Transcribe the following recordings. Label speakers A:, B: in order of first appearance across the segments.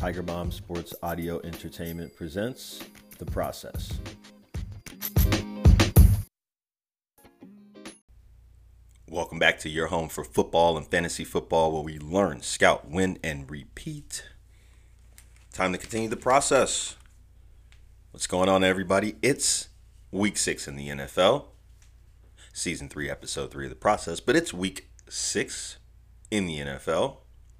A: Tiger Bomb Sports Audio Entertainment presents The Process. Welcome back to your home for football and fantasy football, where we learn, scout, win, and repeat. Time to continue the process. What's going on, everybody? It's week 6 in the NFL. Season 3, episode 3 of The Process, but it's week 6 in the NFL.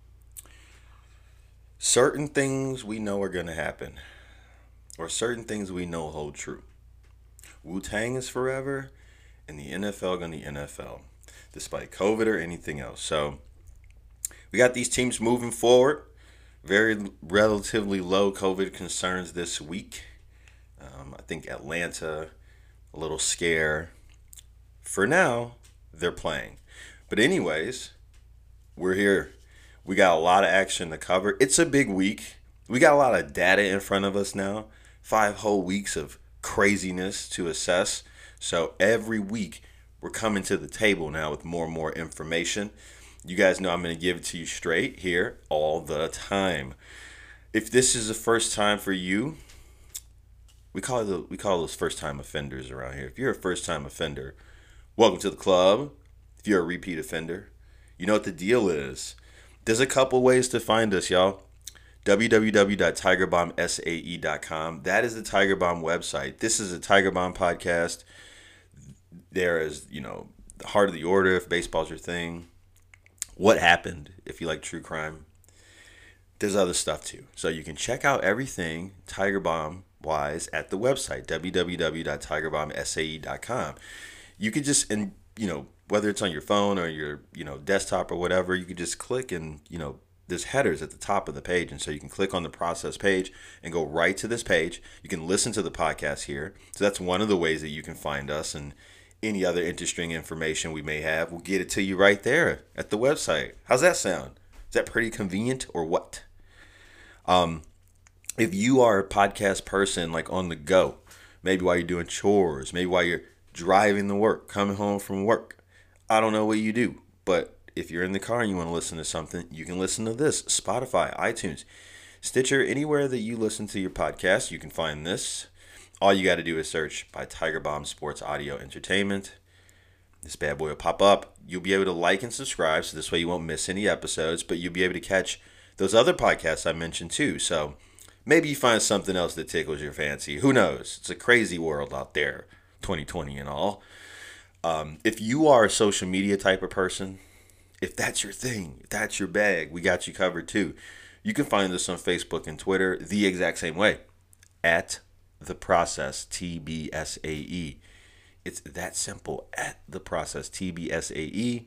A: Certain things we know are going to happen, or certain things we know hold true. Wu-Tang is forever, and the NFL going to NFL, despite COVID or anything else. So we got these teams moving forward. Very relatively low COVID concerns this week. I think Atlanta, a little scare. For now, they're playing. But anyways, we're here. We got a lot of action to cover. It's a big week. We got a lot of data in front of us now. 5 whole weeks of craziness to assess. So every week, we're coming to the table now with more and more information. You guys know I'm going to give it to you straight here all the time. If this is the first time for you, we call those first time offenders around here. If you're a first time offender, welcome to the club. If you're a repeat offender, you know what the deal is. There's a couple ways to find us, y'all. www.tigerbombsae.com. That is the Tiger Bomb website. This is a Tiger Bomb podcast. There is, the heart of the order if baseball's your thing. What happened if you like true crime. There's other stuff too. So you can check out everything Tiger Bomb wise at the website, www.tigerbombsae.com. You could just, whether it's on your phone or your, desktop or whatever, you could just click and, there's headers at the top of the page. And so you can click on the process page and go right to this page. You can listen to the podcast here. So that's one of the ways that you can find us, and any other interesting information we may have, we'll get it to you right there at the website. How's that sound? Is that pretty convenient or what? If you are a podcast person, like on the go, maybe while you're doing chores, maybe while you're driving to work, coming home from work, I don't know what you do, but if you're in the car and you want to listen to something, you can listen to this. Spotify, iTunes, Stitcher, anywhere that you listen to your podcast, you can find this. All you got to do is search by Tiger Bomb Sports Audio Entertainment. This bad boy will pop up. You'll be able to like and subscribe, so this way you won't miss any episodes, but you'll be able to catch those other podcasts I mentioned too. So maybe you find something else that tickles your fancy. Who knows? It's a crazy world out there, 2020 and all. If you are a social media type of person, if that's your thing, if that's your bag, we got you covered too. You can find us on Facebook and Twitter the exact same way, at The Process TBSAE. It's that simple, at The Process TBSAE.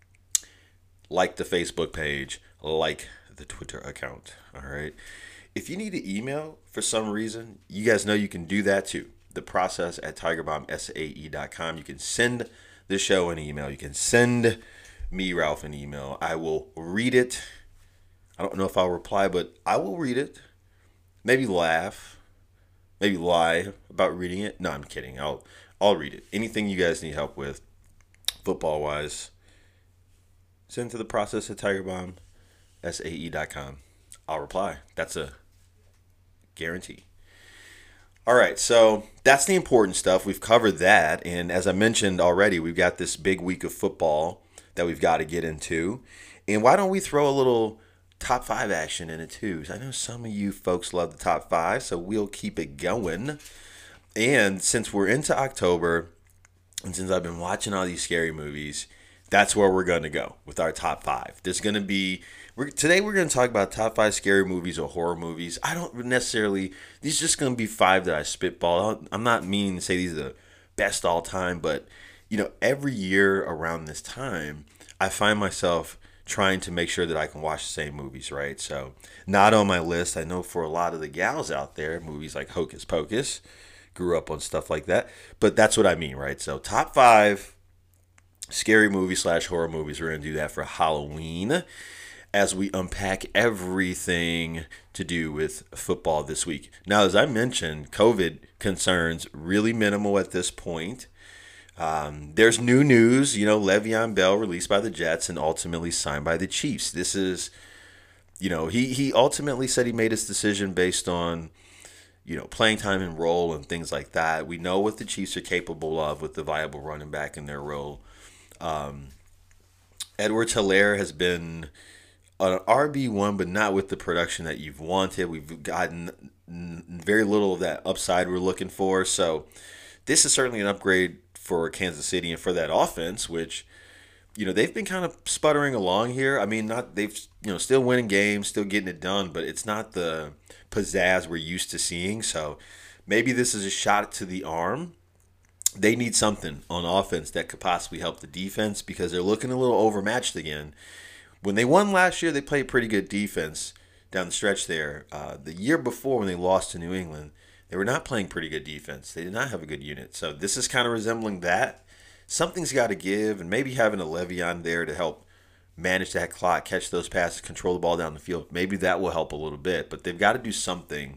A: Like the Facebook page, like the Twitter account. All right. If you need to email for some reason, you guys know you can do that too. The Process at tigerbombsae.com. You can send the show an email. You can send me, Ralph, an email. I will read it. I don't know if I'll reply, but I will read it. Maybe laugh. Maybe lie about reading it. No, I'm kidding. I'll read it. Anything you guys need help with, football-wise, send to The Process at tigerbombsae.com. I'll reply. That's a guarantee. All right, so that's the important stuff. We've covered that, and as I mentioned already, we've got this big week of football that we've got to get into. And why don't we throw a little top 5 action in it too? I know some of you folks love the top 5, so we'll keep it going. And since we're into October, and since I've been watching all these scary movies, that's where we're going to go with our top 5. There's going to be... Today we're going to talk about top 5 scary movies or horror movies. I don't necessarily... These are just going to be 5 that I spitball. I'm not meaning to say these are the best all time, but, every year around this time, I find myself trying to make sure that I can watch the same movies, right? So, not on my list. I know for a lot of the gals out there, movies like Hocus Pocus, grew up on stuff like that. But that's what I mean, right? So, top 5 scary movies / horror movies. We're going to do that for Halloween, as we unpack everything to do with football this week. Now, as I mentioned, COVID concerns really minimal at this point. There's new news, Le'Veon Bell released by the Jets and ultimately signed by the Chiefs. This is he ultimately said he made his decision based on, playing time and role and things like that. We know what the Chiefs are capable of with the viable running back in their role. Edwards-Helaire has been an RB1, but not with the production that you've wanted. We've gotten very little of that upside we're looking for. So this is certainly an upgrade for Kansas City and for that offense, which, they've been kind of sputtering along here. I mean, not they've, still winning games, still getting it done, but it's not the pizzazz we're used to seeing. So maybe this is a shot to the arm. They need something on offense that could possibly help the defense because they're looking a little overmatched again. When they won last year, they played pretty good defense down the stretch there. The year before, when they lost to New England, they were not playing pretty good defense. They did not have a good unit. So this is kind of resembling that. Something's got to give, and maybe having a Le'Veon there to help manage that clock, catch those passes, control the ball down the field, maybe that will help a little bit. But they've got to do something.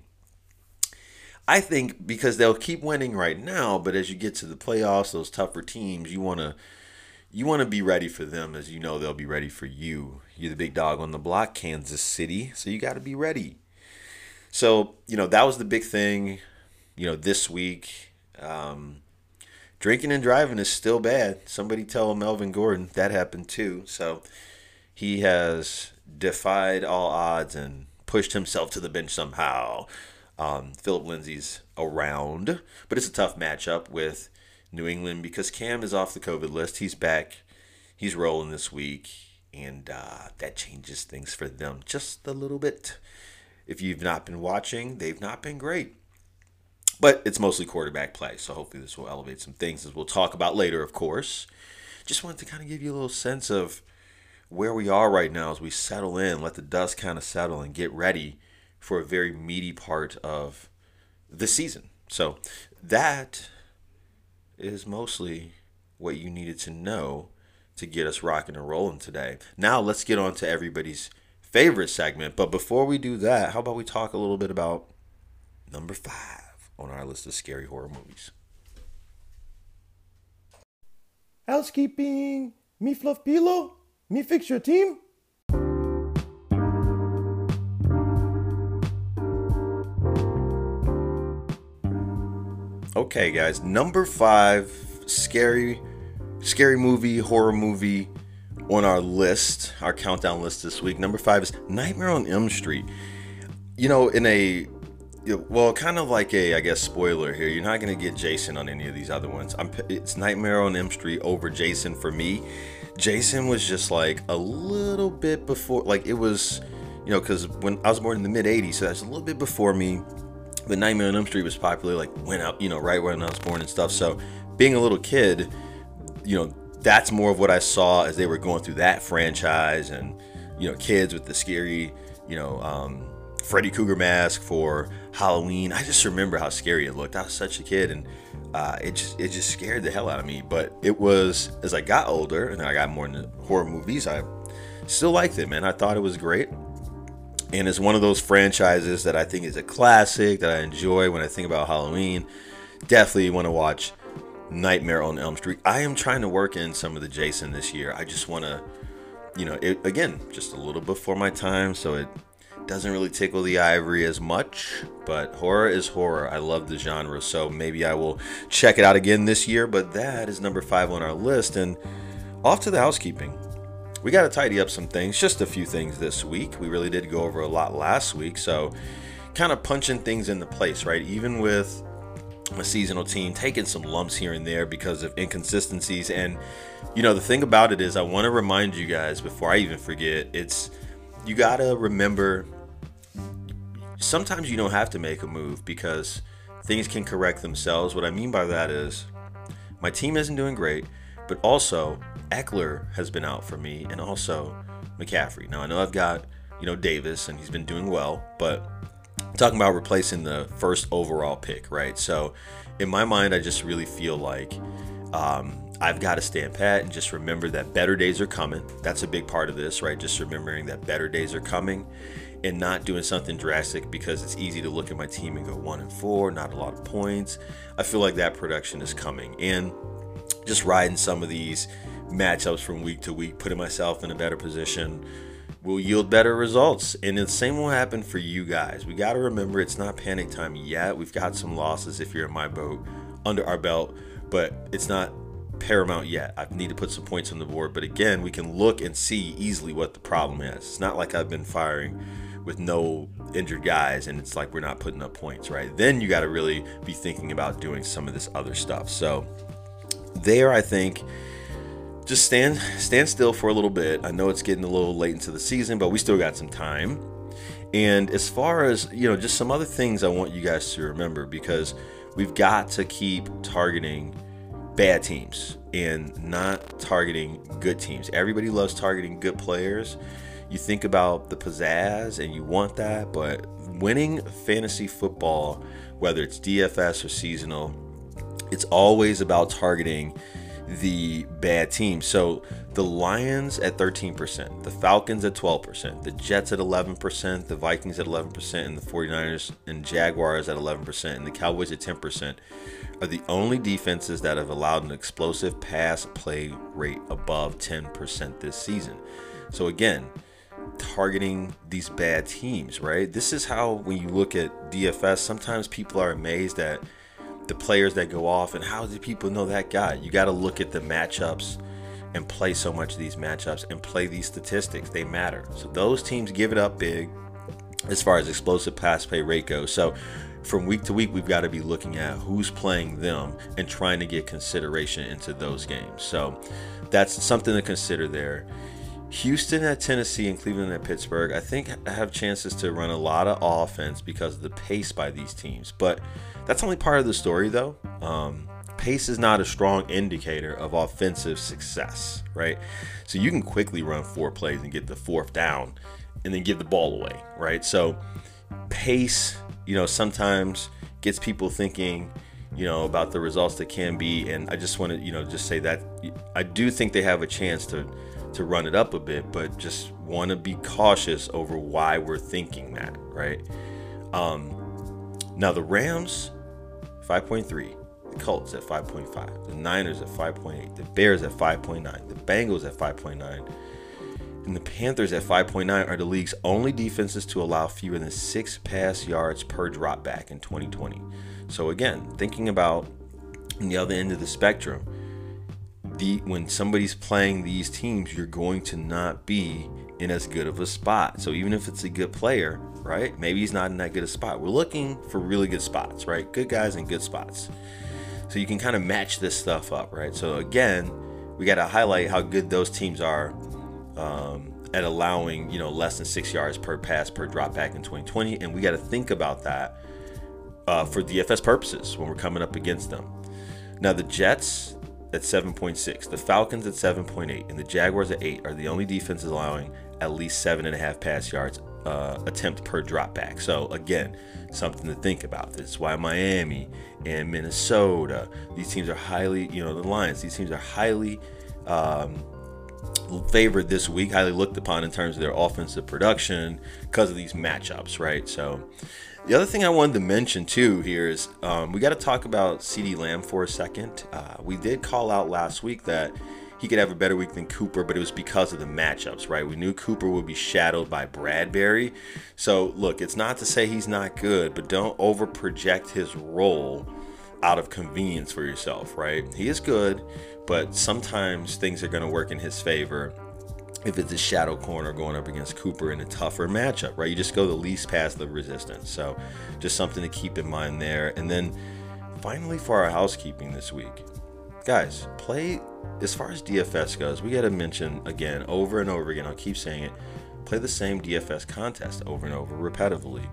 A: I think because they'll keep winning right now, but as you get to the playoffs, those tougher teams, you want to be ready for them, as you know they'll be ready for you. You're the big dog on the block, Kansas City, so you got to be ready. So, that was the big thing, this week. Drinking and driving is still bad. Somebody tell Melvin Gordon that happened too. So he has defied all odds and pushed himself to the bench somehow. Philip Lindsay's around, but it's a tough matchup with New England because Cam is off the COVID list. He's back. He's rolling this week, and that changes things for them just a little bit. If you've not been watching, they've not been great. But it's mostly quarterback play, so hopefully this will elevate some things, as we'll talk about later, of course. Just wanted to kind of give you a little sense of where we are right now as we settle in, let the dust kind of settle, and get ready for a very meaty part of the season. So that is mostly what you needed to know to get us rocking and rolling today. Now let's get on to everybody's favorite segment. But before we do that, how about we talk a little bit about number 5 on our list of scary horror movies.
B: Housekeeping. Me fluff pillow. Me fix your team.
A: Okay, guys, number 5 scary movie, horror movie on our list, our countdown list this week. Number 5 is Nightmare on Elm Street. Kind of like a, I guess, spoiler here. You're not going to get Jason on any of these other ones. It's Nightmare on Elm Street over Jason for me. Jason was just like a little bit before, like it was, because when I was born in the mid-'80s, so that's a little bit before me. But Nightmare on Elm Street was popular, like went out, right when I was born and stuff. So being a little kid, that's more of what I saw as they were going through that franchise, and kids with the scary, Freddy Krueger mask for Halloween. I just remember how scary it looked. I was such a kid, and it just scared the hell out of me. But it was, as I got older and I got more into horror movies, I still liked it, man. I thought it was great. And it's one of those franchises that I think is a classic that I enjoy when I think about Halloween. Definitely want to watch Nightmare on Elm Street. I am trying to work in some of the Jason this year. I just want to, again, just a little before my time, so it doesn't really tickle the ivory as much. But horror is horror. I love the genre, so maybe I will check it out again this year. But that is number 5 on our list. And off to the housekeeping. We got to tidy up some things, just a few things this week. We really did go over a lot last week, so kind of punching things into place, right? Even with a seasonal team, taking some lumps here and there because of inconsistencies. And, the thing about it is, I want to remind you guys before I even forget, you got to remember, sometimes you don't have to make a move because things can correct themselves. What I mean by that is, my team isn't doing great, but also Eckler has been out for me, and also McCaffrey. Now I know I've got Davis, and he's been doing well, but I'm talking about replacing the first overall pick, right? So in my mind, I just really feel like I've got to stand pat and just remember that better days are coming. That's a big part of this, right? Just remembering that better days are coming and not doing something drastic, because it's easy to look at my team and go 1-4, not a lot of points. I feel like that production is coming, and just riding some of these matchups from week to week, putting myself in a better position, will yield better results. And the same will happen for you guys. We got to remember it's not panic time yet. We've got some losses, if you're in my boat, under our belt, but it's not paramount yet. I need to put some points on the board. But again, we can look and see easily what the problem is. It's not like I've been firing with no injured guys and it's like we're not putting up points, right? Then you got to really be thinking about doing some of this other stuff. So there, I think, just stand still for a little bit. I know it's getting a little late into the season, but we still got some time. And as far as, just some other things I want you guys to remember, because we've got to keep targeting bad teams and not targeting good teams. Everybody loves targeting good players. You think about the pizzazz and you want that, but winning fantasy football, whether it's DFS or seasonal, it's always about targeting the bad teams. So the Lions at 13%, the Falcons at 12%, the Jets at 11%, the Vikings at 11%, and the 49ers and Jaguars at 11%, and the Cowboys at 10% are the only defenses that have allowed an explosive pass play rate above 10% this season. So again, targeting these bad teams, right? This is how, when you look at DFS, sometimes people are amazed at the players that go off and how do people know that guy. You got to look at the matchups and play so much of these matchups and play these statistics. They matter. So those teams give it up big as far as explosive pass play rate goes. So from week to week, we've got to be looking at who's playing them and trying to get consideration into those games. So that's something to consider there. Houston at Tennessee and Cleveland at Pittsburgh, I think I have chances to run a lot of offense because of the pace by these teams. But that's only part of the story, though. Pace is not a strong indicator of offensive success, right? So you can quickly run 4 plays and get the 4th down and then give the ball away, right? So pace, sometimes gets people thinking, about the results that can be. And I just want to, just say that I do think they have a chance to run it up a bit, but just want to be cautious over why we're thinking that, right? Now the Rams, 5.3, the Colts at 5.5, the Niners at 5.8, the Bears at 5.9, the Bengals at 5.9, and the Panthers at 5.9 are the league's only defenses to allow fewer than 6 pass yards per drop back in 2020. So again, thinking about on the other end of the spectrum, when somebody's playing these teams, you're going to not be in as good of a spot. So even if it's a good player, right, maybe he's not in that good a spot. We're looking for really good spots, right? Good guys in good spots. So you can kind of match this stuff up, right? So again, we got to highlight how good those teams are at allowing, less than 6 yards per pass per drop back in 2020. And we got to think about that for DFS purposes when we're coming up against them. Now the Jets at 7.6, the Falcons at 7.8, and the Jaguars at 8 are the only defenses allowing at least 7.5 pass yards attempt per drop back. So again, something to think about. This is why Miami and Minnesota, these teams are highly, the Lions, these teams are highly favored this week, highly looked upon in terms of their offensive production because of these matchups, right? So the other thing I wanted to mention too here is we got to talk about CeeDee Lamb for a second. We did call out last week that he could have a better week than Cooper, but it was because of the matchups, right? We knew Cooper would be shadowed by Bradbury. So look, it's not to say he's not good, but don't over project his role out of convenience for yourself, right? He is good, but sometimes things are going to work in his favor if it's a shadow corner going up against Cooper in a tougher matchup, right? You just go the least past the resistance. So just something to keep in mind there. And then finally, for our housekeeping this week, guys, play, as far as DFS goes, we got to mention again, over and over again, I'll keep saying it, play the same DFS contest over and over repetitively.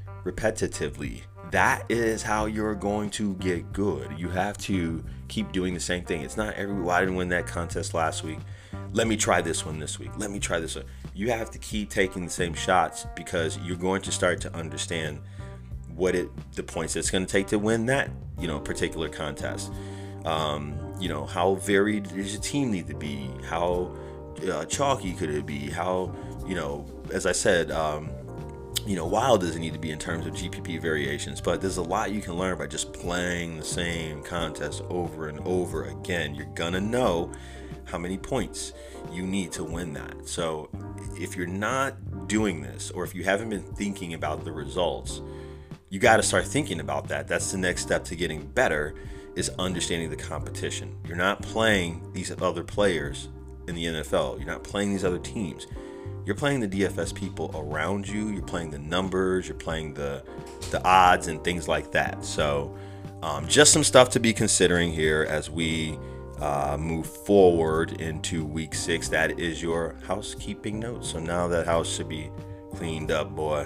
A: That is how you're going to get good. You have to keep doing the same thing. It's not I didn't win that contest last week. Let me try this one this week. Let me try this one. You have to keep taking the same shots because you're going to start to understand the points it's going to take to win that, particular contest. How varied does your team need to be? How chalky could it be? How, as I said, wild does it need to be in terms of GPP variations, but there's a lot you can learn by just playing the same contest over and over again. You're gonna know how many points you need to win that. So if you're not doing this, or if you haven't been thinking about the results, you got to start thinking about that. That's the next step to getting better, is understanding the competition. You're not playing these other players in the NFL. You're not playing these other teams. You're playing the DFS people around you. You're playing the numbers. You're playing the odds and things like that. So just some stuff to be considering here as we move forward into week 6. That is your housekeeping note. So now that house should be cleaned up, boy.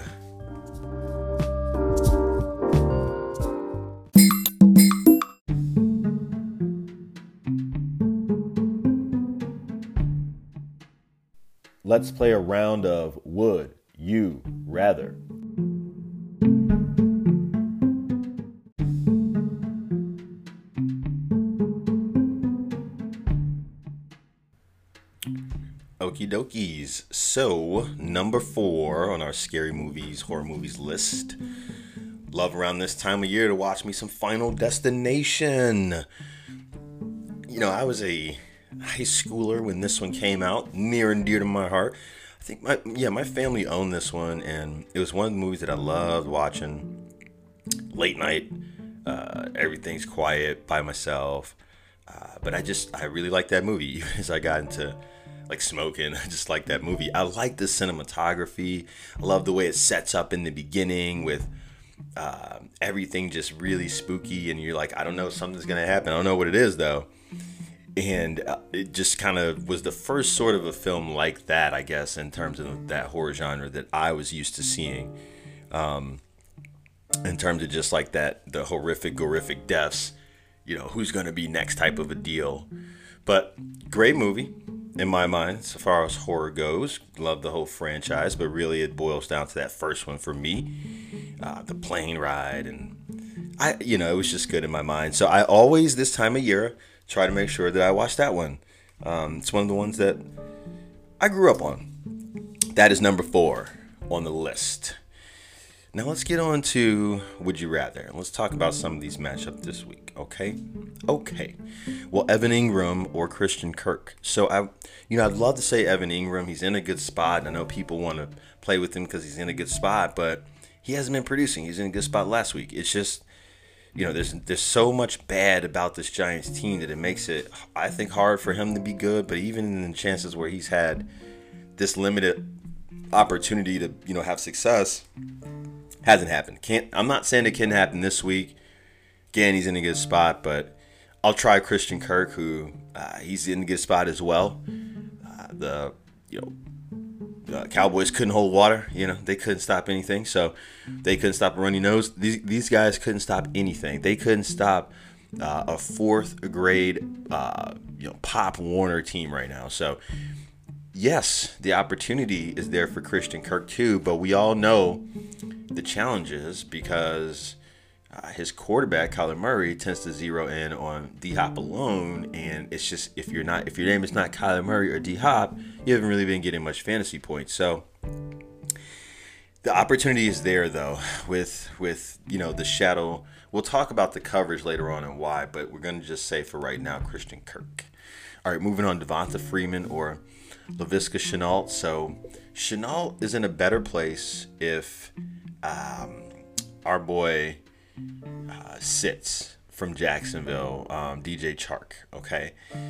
B: Let's play a round of Would You Rather.
A: Okie dokies. So, number 4 on our scary movies, horror movies list. Love around this time of year to watch me some Final Destination. I was a high schooler when this one came out, near and dear to my heart. I think my family owned this one, and it was one of the movies that I loved watching late night. Everything's quiet by myself, but I really liked that movie. Even as I got into like smoking, I just like that movie. I like the cinematography. I love the way it sets up in the beginning with everything just really spooky, and you're like, I don't know, something's gonna happen. I don't know what it is though. And it just kind of was the first sort of a film like that, I guess, in terms of that horror genre that I was used to seeing. In terms of just like that, the horrific deaths, who's going to be next type of a deal. But great movie in my mind, so far as horror goes. Love the whole franchise, but really it boils down to that first one for me. The plane ride, and it was just good in my mind. So I always, this time of year, try to make sure that I watch that one. It's one of the ones that I grew up on. That is number 4 on the list. Now let's get on to Would You Rather. Let's talk about some of these matchups this week, okay? Okay. Well, Evan Ingram or Christian Kirk. So I'd love to say Evan Ingram. He's in a good spot, and I know people want to play with him because he's in a good spot, but he hasn't been producing. He's in a good spot last week. It's just, there's so much bad about this Giants team that it makes it, I think, hard for him to be good. But even in the chances where he's had this limited opportunity to, have success, hasn't happened. I'm not saying it can happen this week. Again, he's in a good spot, but I'll try Christian Kirk, who he's in a good spot as well. Cowboys couldn't hold water. They couldn't stop anything. So they couldn't stop a runny nose. These guys couldn't stop anything. They couldn't stop a 4th grade, Pop Warner team right now. So yes, the opportunity is there for Christian Kirk too, but we all know the challenges because his quarterback, Kyler Murray, tends to zero in on D-Hop alone, and it's just if your name is not Kyler Murray or D-Hop, you haven't really been getting much fantasy points. So the opportunity is there though with the shadow. We'll talk about the coverage later on and why, but we're going to just say for right now Christian Kirk. All right, moving on, Devonta Freeman or Laviska Shenault. So Shenault is in a better place if our boy sits from Jacksonville, DJ Chark. Okay.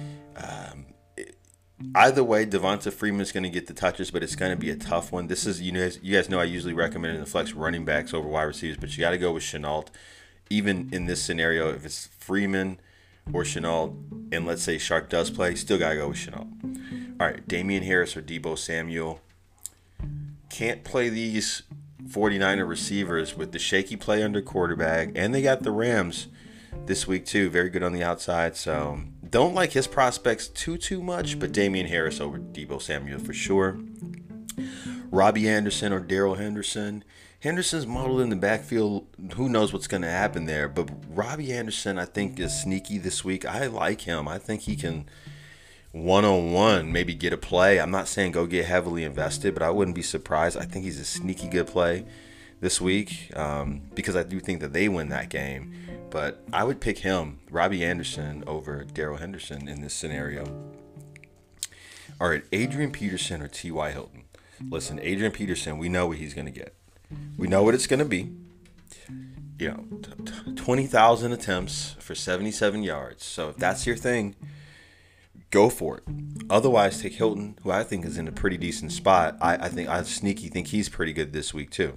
A: Either way, Devonta Freeman's going to get the touches, but it's going to be a tough one. This is, you guys know I usually recommend in the flex running backs over wide receivers, but you got to go with Shenault. Even in this scenario, if it's Freeman or Shenault, and let's say Chark does play, still got to go with Shenault. All right, Damian Harris or Deebo Samuel. Can't play these 49er receivers with the shaky play under quarterback, and they got the Rams this week too. Very good on the outside, so don't like his prospects too much, but Damian Harris over Deebo Samuel for sure. Robbie Anderson or Darrell Henderson. Henderson's modeled in the backfield. Who knows what's going to happen there, but Robbie Anderson I think is sneaky this week. I like him. I think he can one-on-one, maybe get a play. I'm not saying go get heavily invested, but I wouldn't be surprised. I think he's a sneaky good play this week because I do think that they win that game. But I would pick him, Robbie Anderson, over Darrell Henderson in this scenario. All right, Adrian Peterson or T.Y. Hilton. Listen, Adrian Peterson, we know what he's going to get. We know what it's going to be. 20,000 attempts for 77 yards. So if that's your thing, go for it. Otherwise, take Hilton, who I think is in a pretty decent spot. I sneaky think he's pretty good this week too.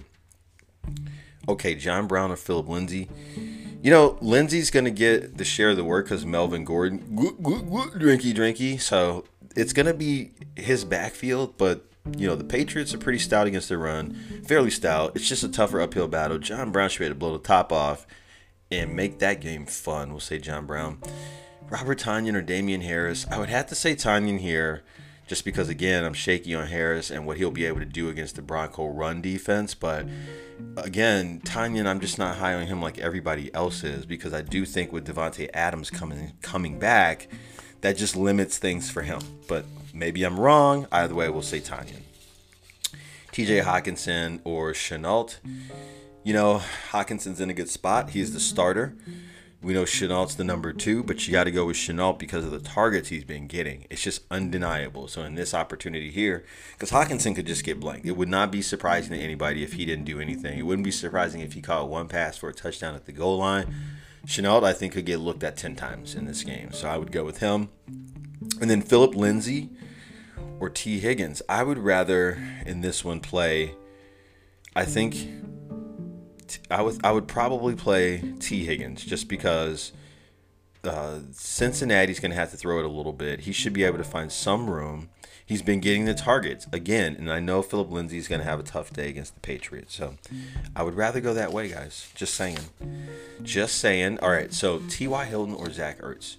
A: Okay, John Brown or Philip Lindsay. Lindsay's going to get the share of the work because Melvin Gordon, drinky. So it's going to be his backfield, but the Patriots are pretty stout against the run, fairly stout. It's just a tougher uphill battle. John Brown should be able to blow the top off and make that game fun. We'll say John Brown. Robert Tonyan or Damian Harris. I would have to say Tonyan here just because, again, I'm shaky on Harris and what he'll be able to do against the Bronco run defense. But, again, Tonyan, I'm just not high on him like everybody else is because I do think with Devontae Adams coming back, that just limits things for him. But maybe I'm wrong. Either way, we'll say Tonyan. TJ Hawkinson or Shenault. Hawkinson's in a good spot. He's the starter. We know Chenault's the number 2, but you got to go with Shenault because of the targets he's been getting. It's just undeniable. So in this opportunity here, because Hawkinson could just get blanked. It would not be surprising to anybody if he didn't do anything. It wouldn't be surprising if he caught one pass for a touchdown at the goal line. Shenault, I think, could get looked at 10 times in this game. So I would go with him. And then Philip Lindsay or T. Higgins. I would rather in this one play, I think I would probably play T. Higgins just because Cincinnati's going to have to throw it a little bit. He should be able to find some room. He's been getting the targets again, and I know Philip Lindsay's going to have a tough day against the Patriots. So I would rather go that way, guys. Just saying. All right, so T.Y. Hilton or Zach Ertz.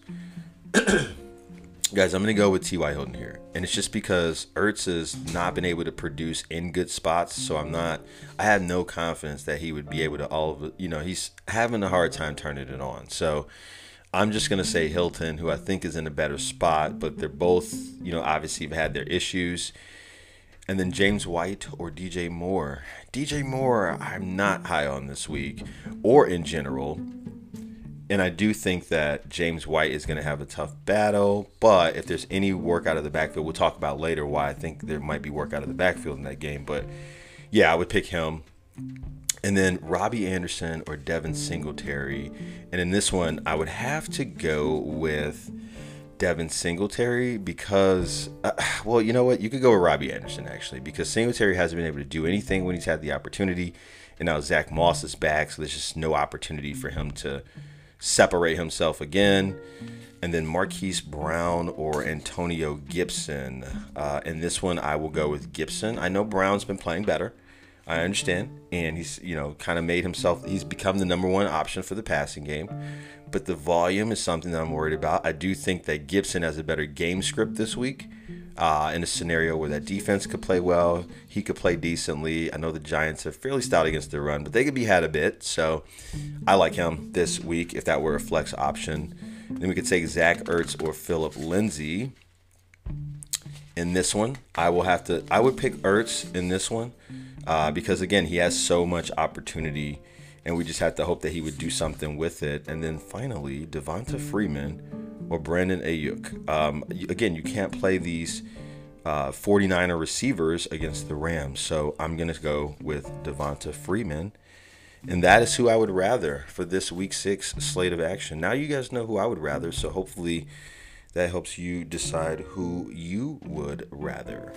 A: Guys, I'm going to go with T.Y. Hilton here. And it's just because Ertz has not been able to produce in good spots. So I have no confidence that he would be able to he's having a hard time turning it on. So I'm just going to say Hilton, who I think is in a better spot. But they're both, obviously have had their issues. And then James White or DJ Moore. DJ Moore, I'm not high on this week or in general. And I do think that James White is going to have a tough battle. But if there's any work out of the backfield, we'll talk about later why I think there might be work out of the backfield in that game. But, yeah, I would pick him. And then Robbie Anderson or Devin Singletary. And in this one, I would have to go with Devin Singletary because, well, you know what? You could go with Robbie Anderson, actually, because Singletary hasn't been able to do anything when he's had the opportunity. And now Zach Moss is back, so there's just no opportunity for him to separate himself again. And then Marquise Brown or Antonio Gibson. In this one, I will go with Gibson. I know Brown's been playing better. I understand. And he's, kind of made himself, he's become the number 1 option for the passing game. But the volume is something that I'm worried about. I do think that Gibson has a better game script this week. In a scenario where that defense could play well, he could play decently. I know the Giants are fairly stout against the run, but they could be had a bit. So I like him this week if that were a flex option. Then we could take Zach Ertz or Philip Lindsay. In this one, I would pick Ertz in this one because, again, he has so much opportunity, and we just have to hope that he would do something with it. And then finally, Devonta Freeman or Brandon Ayuk. Again, you can't play these 49er receivers against the Rams, so I'm going to go with Devonta Freeman. And that is who I would rather for this Week 6 slate of action. Now you guys know who I would rather, so hopefully that helps you decide who you would rather.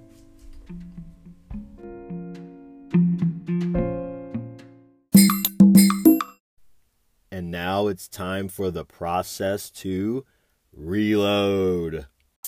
B: And now it's time for the process to reload.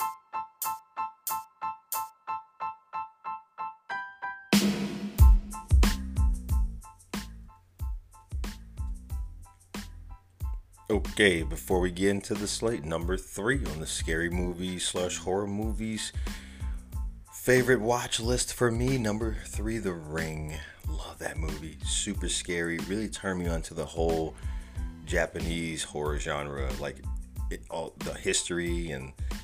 A: Okay, before we get into the slate, number 3 on the scary movies / horror movies favorite watch list for me, number 3, The Ring. Love that movie. Super scary. Really turned me on to the whole Japanese horror genre, like all the history and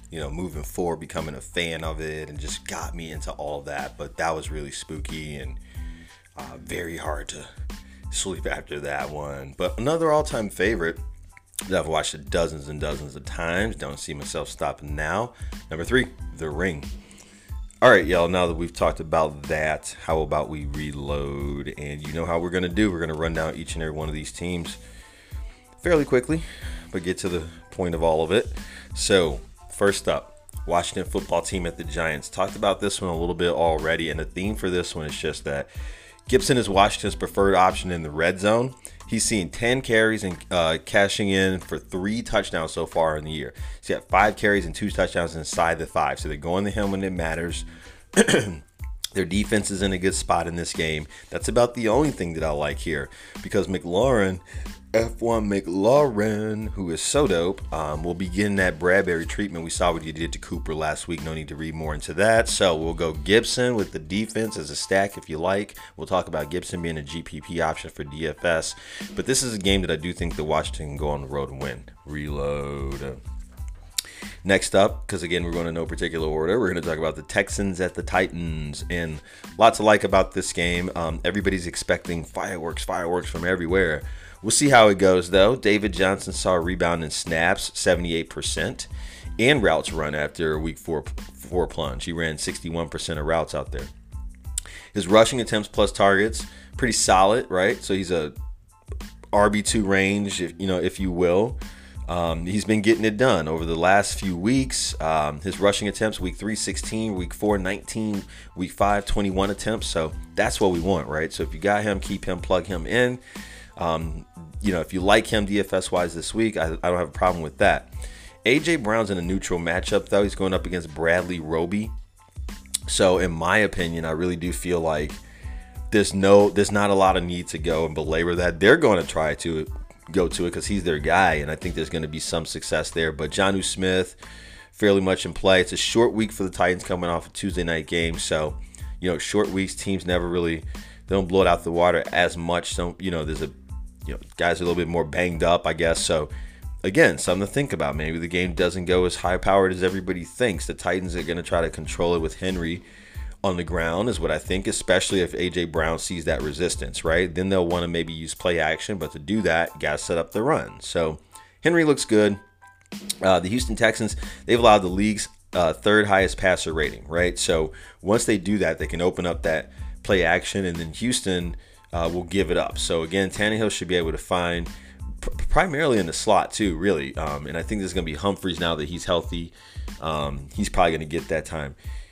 A: moving forward, becoming a fan of it, and just got me into all that. But that was really spooky and very hard to sleep after that one. But another all-time favorite that I've watched it dozens and dozens of times, don't see myself stopping now. Number 3, The Ring. All right, y'all, now that we've talked about that, how about we reload? And you know how we're going to do. We're going to run down each and every one of these teams fairly quickly, but get to the point of all of it. So, first up, Washington football team at the Giants. Talked about this one a little bit already, and the theme for this one is just that Gibson is Washington's preferred option in the red zone. He's seen 10 carries and cashing in for 3 touchdowns so far in the year. He's got 5 carries and 2 touchdowns inside the 5. So they're going to him when it matters. Their defense is in a good spot in this game. That's about the only thing that I like here, because McLaurin, F1 McLaurin, who is so dope, will be getting that Bradbury treatment. We saw what he did to Cooper last week. No need to read more into that. So we'll go Gibson with the defense as a stack if you like. We'll talk about Gibson being a GPP option for DFS. But this is a game that I do think that Washington can go on the road and win. Reload. Next up, because again, we're going in no particular order, we're going to talk about the Texans at the Titans. And lots to like about this game. Everybody's expecting fireworks from everywhere. We'll see how it goes, though. David Johnson saw a rebound in snaps, 78%, and routes run after a week 4 plunge. He ran 61% of routes out there. His rushing attempts plus targets, pretty solid, right? So he's a RB2 range, if you will. He's been getting it done over the last few weeks. His rushing attempts, week 3, 16, week 4, 19, week 5, 21 attempts. So that's what we want, right? So if you got him, keep him, plug him in. If you like him DFS-wise this week, I don't have a problem with that. A.J. Brown's in a neutral matchup, though. He's going up against Bradley Roby. So in my opinion, I really do feel like there's not a lot of need to go and belabor that. They're going to try to go to it because he's their guy, and I think there's going to be some success there. But Jonnu Smith, fairly much in play. It's a short week for the Titans coming off a Tuesday night game. So, short weeks, teams never really, they don't blow it out the water as much. So, there's guys are a little bit more banged up, I guess. So, again, something to think about. Maybe the game doesn't go as high-powered as everybody thinks. The Titans are going to try to control it with Henry on the ground is what I think, especially if A.J. Brown sees that resistance, right? Then they'll want to maybe use play action, but to do that, got to set up the run. So, Henry looks good. The Houston Texans, they've allowed the league's third highest passer rating, right? So, once they do that, they can open up that play action, and then Houston will give it up. So again, Tannehill should be able to find primarily in the slot too, really. And I think there's going to be Humphries now that he's healthy. He's probably going to get that time.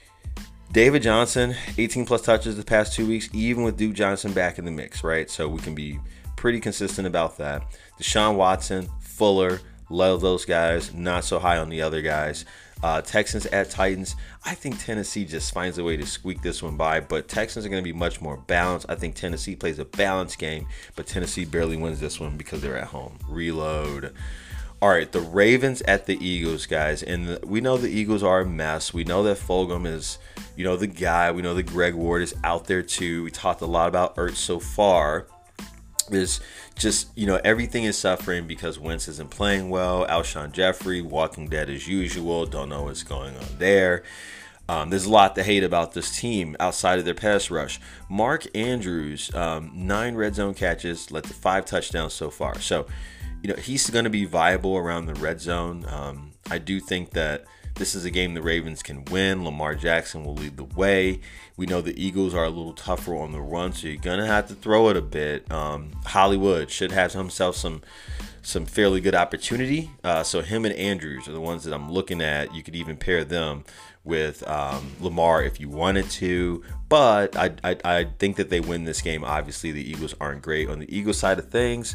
A: David Johnson, 18 plus touches the past 2 weeks, even with Duke Johnson back in the mix, right? So we can be pretty consistent about that. Deshaun Watson, Fuller, love those guys. Not so high on the other guys. Texans at Titans. I think Tennessee just finds a way to squeak this one by, but Texans are going to be much more balanced. I think Tennessee plays a balanced game, but Tennessee barely wins this one because they're at home. Reload. All right, the Ravens at the Eagles, guys. And we know the Eagles are a mess. We know that Fulgham is, the guy. We know that Greg Ward is out there too. We talked a lot about Ertz so far. There's just, everything is suffering because Wentz isn't playing well. Alshon Jeffrey, Walking Dead as usual. Don't know what's going on there. There's a lot to hate about this team outside of their pass rush. Mark Andrews, 9 red zone catches, led to 5 touchdowns so far. So, he's going to be viable around the red zone. I do think that this is a game the Ravens can win. Lamar Jackson will lead the way. We know the Eagles are a little tougher on the run, so you're going to have to throw it a bit. Hollywood should have himself some fairly good opportunity. So him and Andrews are the ones that I'm looking at. You could even pair them with Lamar if you wanted to. But I think that they win this game. Obviously, the Eagles aren't great. On the Eagles side of things,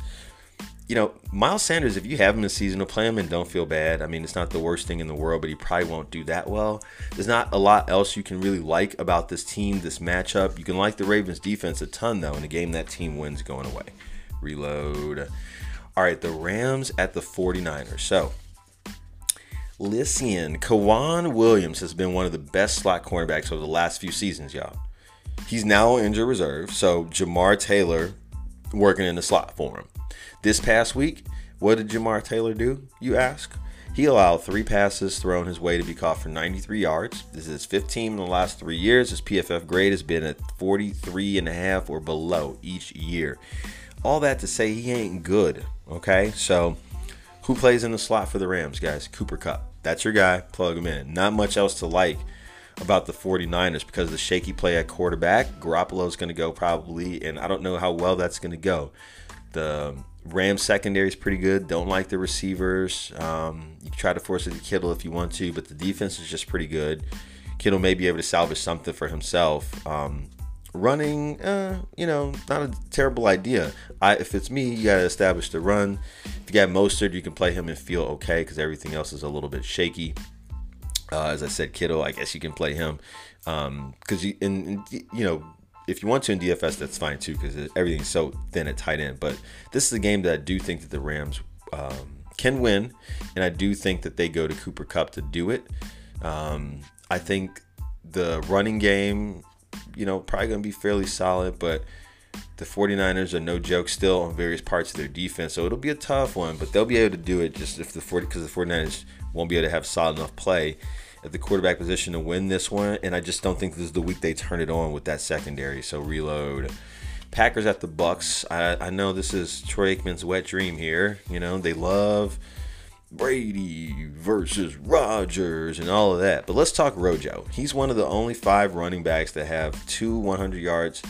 A: Miles Sanders, if you have him in seasonal, play him and don't feel bad. I mean, it's not the worst thing in the world, but he probably won't do that well. There's not a lot else you can really like about this team, this matchup. You can like the Ravens defense a ton, though, in a game that team wins going away. Reload. All right, the Rams at the 49ers. So, listen, K'Waun Williams has been one of the best slot cornerbacks over the last few seasons, y'all. He's now on injured reserve, so Jamar Taylor working in the slot for him. This past week, what did Jamar Taylor do, you ask? He allowed 3 passes thrown his way to be caught for 93 yards. This is 15 in the last 3 years. His PFF grade has been at 43.5 or below each year. All that to say he ain't good, okay? So who plays in the slot for the Rams, guys? Cooper Kupp. That's your guy. Plug him in. Not much else to like about the 49ers because of the shaky play at quarterback. Garoppolo's going to go probably, and I don't know how well that's going to go. The Rams secondary is pretty good. Don't like the receivers. You try to force it to Kittle if you want to, but the defense is just pretty good. Kittle may be able to salvage something for himself. Running, not a terrible idea. If it's me, you got to establish the run. If you got Mostert, you can play him and feel okay because everything else is a little bit shaky. As I said, Kittle, I guess you can play him because if you want to in DFS, that's fine too because everything's so thin at tight end. But this is a game that I do think that the Rams can win, and I do think that they go to Cooper Kupp to do it. I think the running game, probably going to be fairly solid, but the 49ers are no joke still on various parts of their defense, so it'll be a tough one, but they'll be able to do it just because the 49ers won't be able to have solid enough play at the quarterback position to win this one, and I just don't think this is the week they turn it on with that secondary, so reload. Packers at the Bucks. I know this is Troy Aikman's wet dream here. They love Brady versus Rodgers and all of that, but let's talk Rojo. He's one of the only 5 running backs that have 2 100 yards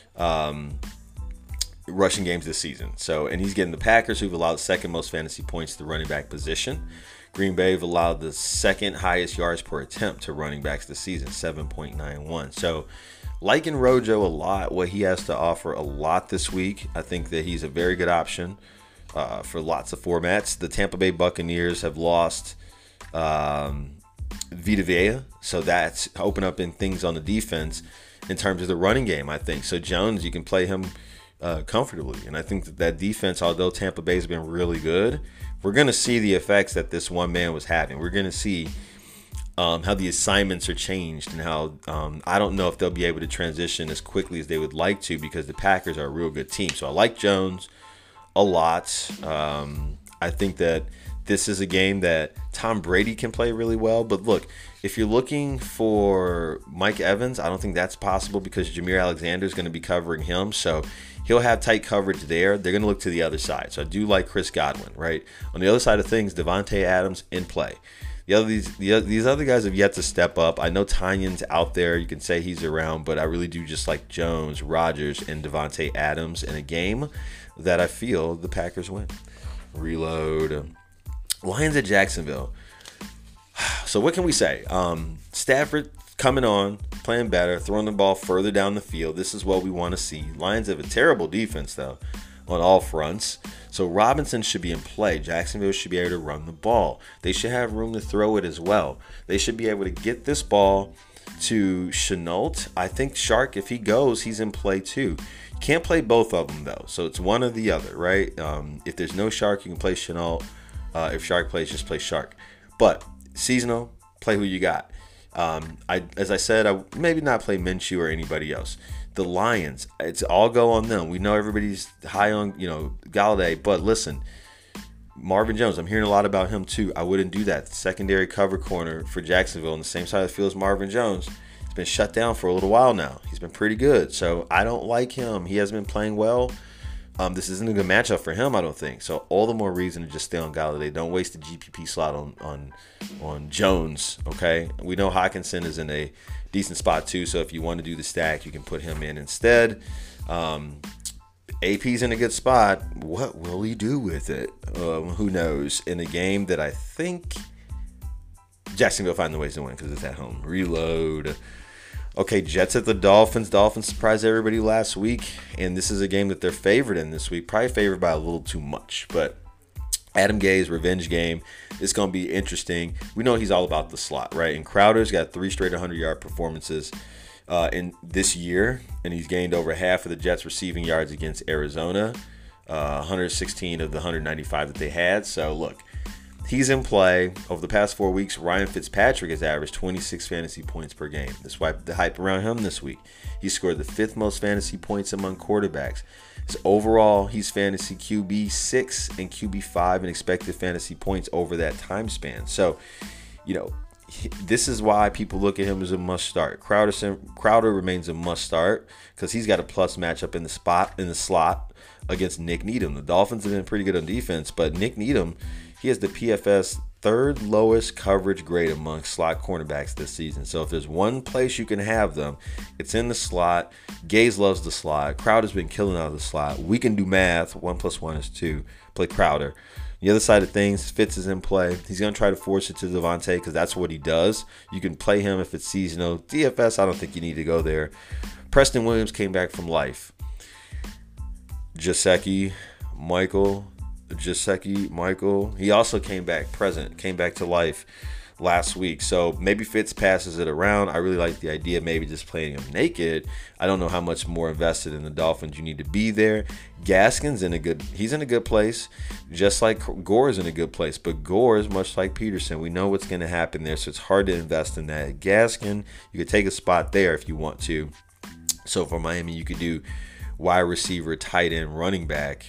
A: rushing games this season. And he's getting the Packers, who've allowed the second most fantasy points to the running back position. Green Bay have allowed the second highest yards per attempt to running backs this season, 7.91. So liking Rojo a lot, what he has to offer a lot this week. I think that he's a very good option for lots of formats. The Tampa Bay Buccaneers have lost Vita Vea, so that's open up in things on the defense in terms of the running game, I think. So Jones, you can play him comfortably. And I think that defense, although Tampa Bay's been really good, we're going to see the effects that this one man was having. We're going to see how the assignments are changed and how I don't know if they'll be able to transition as quickly as they would like to because the Packers are a real good team. So I like Jones a lot. I think that this is a game that Tom Brady can play really well. But look, if you're looking for Mike Evans, I don't think that's possible because Jameer Alexander is going to be covering him. So he'll have tight coverage there. They're going to look to the other side. So I do like Chris Godwin, right? On the other side of things, Devontae Adams in play. These other guys have yet to step up. I know Tanyan's out there. You can say he's around, but I really do just like Jones, Rodgers, and Devontae Adams in a game that I feel the Packers win. Reload. Lions at Jacksonville. So what can we say? Stafford coming on, playing better, throwing the ball further down the field. This is what we want to see. Lions have a terrible defense, though, on all fronts. So Robinson should be in play. Jacksonville should be able to run the ball. They should have room to throw it as well. They should be able to get this ball to Shenault. I think Shark, if he goes, he's in play too. You can't play both of them, though. So it's one or the other, right? If there's no Shark, you can play Shenault. If Shark plays, just play Shark. But seasonal, play who you got. As I said, I maybe not play Minshew or anybody else. The Lions, it's all go on them. We know everybody's high on, Galladay, but listen, Marvin Jones, I'm hearing a lot about him too. I wouldn't do that. Secondary cover corner for Jacksonville on the same side of the field as Marvin Jones. He's been shut down for a little while now. He's been pretty good, so I don't like him. He hasn't been playing well. This isn't a good matchup for him, I don't think. So all the more reason to just stay on Galladay. Don't waste the GPP slot on Jones, okay? We know Hockenson is in a decent spot too, so if you want to do the stack, you can put him in instead. AP's in a good spot. What will he do with it? Who knows? In a game that I think Jacksonville find the ways to win because it's at home. Reload. Okay, Jets at the Dolphins. Dolphins surprised everybody last week, and this is a game that they're favored in this week. Probably favored by a little too much, but Adam Gaze's revenge game is going to be interesting. We know he's all about the slot, right? And Crowder's got 3 straight 100-yard performances in this year, and he's gained over half of the Jets' receiving yards against Arizona, 116 of the 195 that they had. So, look, he's in play. Over the past 4 weeks, Ryan Fitzpatrick has averaged 26 fantasy points per game. That's why the hype around him this week. He scored the 5th most fantasy points among quarterbacks. So overall, he's fantasy QB 6 and QB 5 in expected fantasy points over that time span. So, this is why people look at him as a must start. Crowder remains a must start because he's got a plus matchup in the slot against Nick Needham. The Dolphins have been pretty good on defense, but Nick Needham, he has the PFS 3rd lowest coverage grade among slot cornerbacks this season. So if there's one place you can have them, it's in the slot. Gaze loves the slot. Crowder's been killing out of the slot. We can do math. 1 + 1 is 2. Play Crowder. The other side of things, Fitz is in play. He's going to try to force it to Devontae because that's what he does. You can play him if it's seasonal. DFS, I don't think you need to go there. Preston Williams came back from life. Gesicki Michael, he also came back to life last week. So maybe Fitz passes it around. I really like the idea of maybe just playing him naked. I don't know how much more invested in the Dolphins you need to be there. Gaskin's he's in a good place, just like Gore's in a good place. But Gore is much like Peterson. We know what's going to happen there, so it's hard to invest in that. Gaskin, you could take a spot there if you want to. So for Miami, you could do wide receiver, tight end, running back,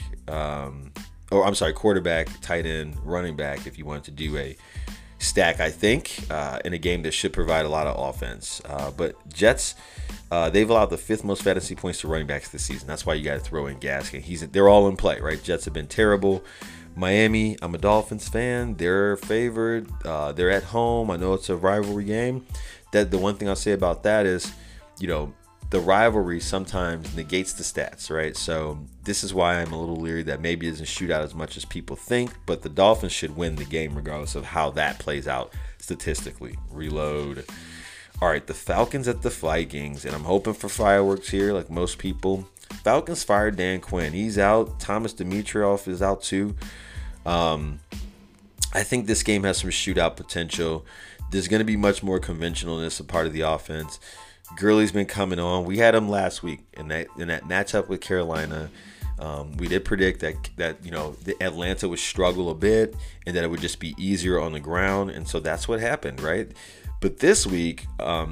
A: quarterback, tight end, running back if you wanted to do a stack, I think, in a game that should provide a lot of offense. But Jets, they've allowed the 5th most fantasy points to running backs this season. That's why you got to throw in Gaskin. They're all in play, right? Jets have been terrible. Miami, I'm a Dolphins fan. They're favored. They're at home. I know it's a rivalry game. The one thing I'll say about that is, the rivalry sometimes negates the stats, right? So this is why I'm a little leery that maybe it doesn't shoot out as much as people think, but the Dolphins should win the game regardless of how that plays out statistically. Reload. All right, the Falcons at the Vikings, and I'm hoping for fireworks here like most people. Falcons fired Dan Quinn. He's out. Thomas Dimitroff is out too. I think this game has some shootout potential. There's going to be much more conventionalness a part of the offense. Gurley's been coming on. We had him last week in that matchup with Carolina. We did predict that the Atlanta would struggle a bit and that it would just be easier on the ground, and so that's what happened, right? But this week,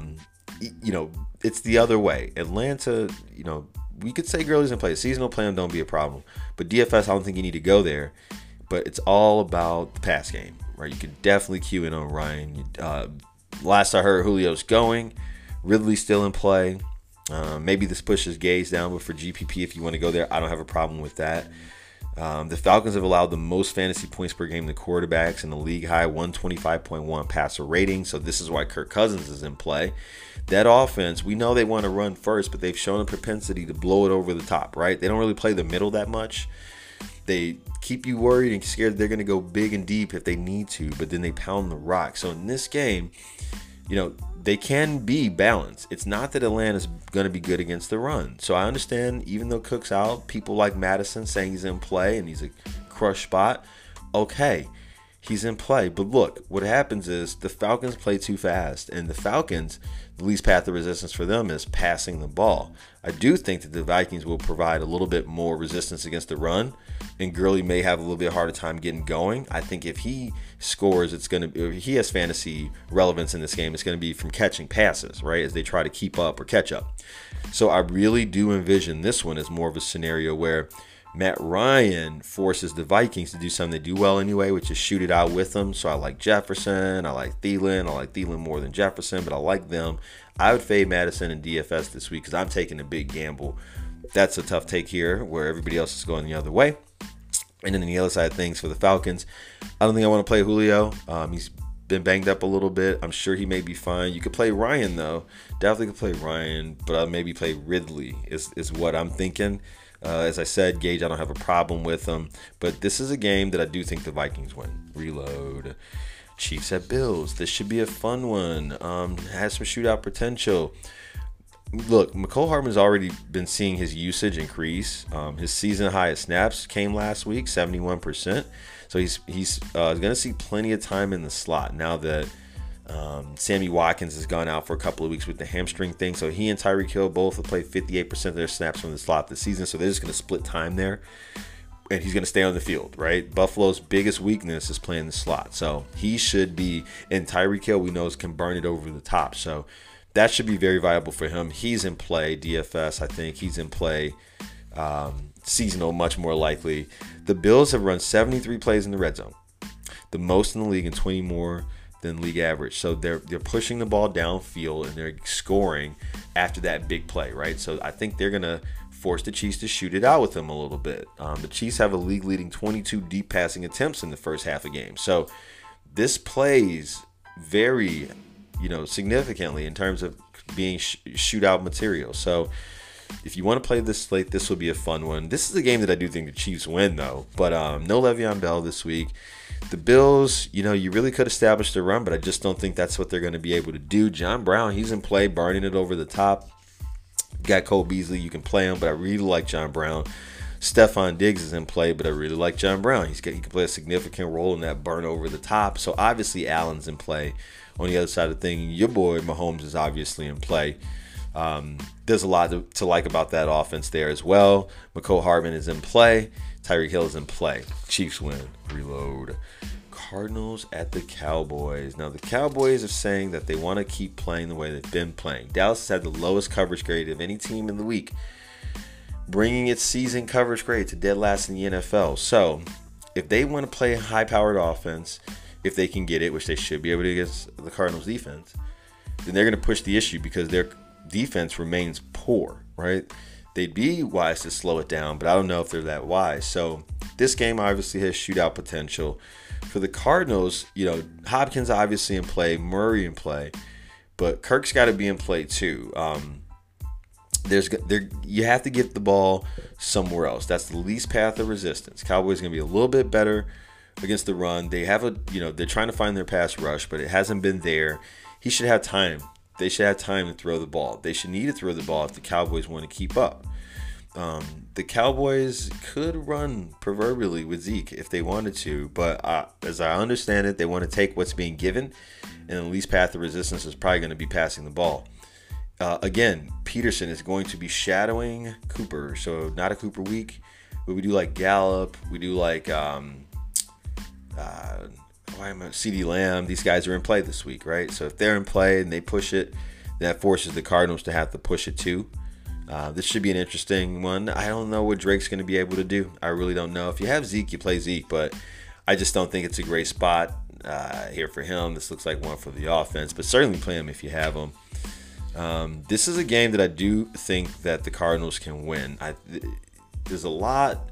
A: it's the other way. Atlanta, we could say Gurley's in play. Seasonal plan don't be a problem, but DFS, I don't think you need to go there. But it's all about the pass game, right? You could definitely cue in on Ryan. Last I heard, Julio's going. Ridley's still in play. Maybe this pushes Gaze down, but for GPP, if you want to go there, I don't have a problem with that. The Falcons have allowed the most fantasy points per game to quarterbacks in the league high 125.1 passer rating. So this is why Kirk Cousins is in play. That offense, we know they want to run first, but they've shown a propensity to blow it over the top, right? They don't really play the middle that much. They keep you worried and scared they're going to go big and deep if they need to, but then they pound the rock. So in this game, they can be balanced. It's not that Atlanta's going to be good against the run. So I understand, even though Cook's out, people like Madison saying he's in play and he's a crush spot. Okay, he's in play. But look, what happens is the Falcons play too fast. And the Falcons, the least path of resistance for them is passing the ball. I do think that the Vikings will provide a little bit more resistance against the run. And Gurley may have a little bit harder time getting going. I think if he scores, if he has fantasy relevance in this game, it's going to be from catching passes, right, as they try to keep up or catch up. So I really do envision this one as more of a scenario where Matt Ryan forces the Vikings to do something they do well anyway, which is shoot it out with them. So I like Jefferson. I like Thielen. I like Thielen more than Jefferson, but I like them. I would fade Madison and DFS this week because I'm taking a big gamble. That's a tough take here where everybody else is going the other way. And then the other side of things for the Falcons, I don't think I want to play Julio. He's been banged up a little bit. I'm sure he may be fine. You could play Ryan, though. Definitely could play Ryan, but I'll maybe play Ridley is what I'm thinking. As I said, Gage, I don't have a problem with him. But this is a game that I do think the Vikings win. Reload. Chiefs at Bills. This should be a fun one. Has some shootout potential. Look, McCole Hardman's already been seeing his usage increase. His season high at snaps came last week, 71%. So he's going to see plenty of time in the slot now that Sammy Watkins has gone out for a couple of weeks with the hamstring thing. So he and Tyreek Hill both have played 58% of their snaps from the slot this season. So they're just going to split time there. and he's going to stay on the field, right? Buffalo's biggest weakness is playing the slot. So he should be, and Tyreek Hill, we know, can burn it over the top. So that should be very viable for him. He's in play, DFS, I think. He's in play, seasonal, much more likely. The Bills have run 73 plays in the red zone, the most in the league, and 20 more than league average. So they're pushing the ball downfield and they're scoring after that big play, right? So I think they're going to force the Chiefs to shoot it out with them a little bit. The Chiefs have a league-leading 22 deep passing attempts in the first half of game. So this plays very, significantly in terms of being shootout material. So if you want to play this slate, this will be a fun one. This is a game that I do think the Chiefs win, though. But no Le'Veon Bell this week. The Bills, you really could establish the run, but I just don't think that's what they're going to be able to do. John Brown, he's in play, burning it over the top. Got Cole Beasley, you can play him, but I really like John Brown. Stephon Diggs is in play, but I really like John Brown. He can play a significant role in that burn over the top. So obviously Allen's in play. On the other side of the thing, your boy Mahomes is obviously in play. There's a lot to like about that offense there as well. McCole Hardman is in play. Tyreek Hill is in play. Chiefs win. Reload. Cardinals at the Cowboys. Now, the Cowboys are saying that they want to keep playing the way they've been playing. Dallas has had the lowest coverage grade of any team in the week, bringing its season coverage grade to dead last in the NFL. So, if they want to play a high-powered offense, if they can get it, which they should be able to against the Cardinals' defense, then they're going to push the issue because their defense remains poor, right? They'd be wise to slow it down, but I don't know if they're that wise. So, this game obviously has shootout potential. For the Cardinals, Hopkins obviously in play, Murray in play, but Kirk's got to be in play too. You have to get the ball somewhere else. That's the least path of resistance. Cowboys going to be a little bit better against the run. They have they're trying to find their pass rush, but it hasn't been there. He should have time. They should have time to throw the ball. They should need to throw the ball if the Cowboys want to keep up. The Cowboys could run proverbially with Zeke if they wanted to, but as I understand it, they want to take what's being given, and the least path of resistance is probably going to be passing the ball. Again, Peterson is going to be shadowing Cooper, so not a Cooper week, but we do like Gallup, we do like CeeDee Lamb. These guys are in play this week, right? So if they're in play and they push it, that forces the Cardinals to have to push it too. This should be an interesting one. I don't know what Drake's going to be able to do. I really don't know. If you have Zeke, you play Zeke, but I just don't think it's a great spot here for him. This looks like one for the offense, but certainly play him if you have him. This is a game that I do think that the Cardinals can win. There's a lot